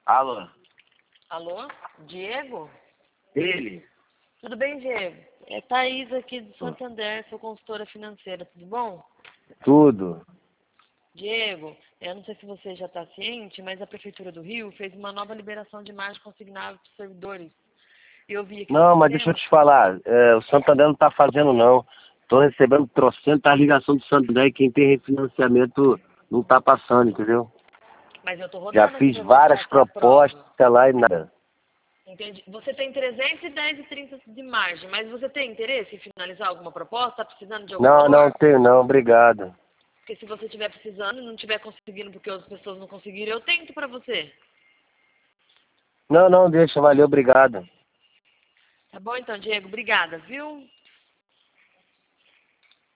Alô? Alô? Diego? Ele? Tudo bem, Diego? É Thaís aqui do Santander, sou consultora financeira, tudo bom? Tudo. Diego, eu não sei se você já está ciente, mas a Prefeitura do Rio fez uma nova liberação de imagem consignável para os servidores. Eu vi aqui no Não, mas deixa eu sistema, te falar, o Santander não tá fazendo não. Tô recebendo trocentas ligação do Santander e quem tem refinanciamento não tá passando, entendeu? mas eu estou Já rodando aqui fiz para ver se várias você propostas aprova. lá e nada. Entendi. Você tem 310,30 de margem, mas você tem interesse em finalizar alguma proposta? Está precisando de algum Não, não valor? tenho não, obrigado. Porque se você estiver precisando e não estiver conseguindo porque outras pessoas não conseguiram, eu tento para você. Não, não, deixa, valeu, obrigado. Tá bom então, Diego? Obrigada, viu?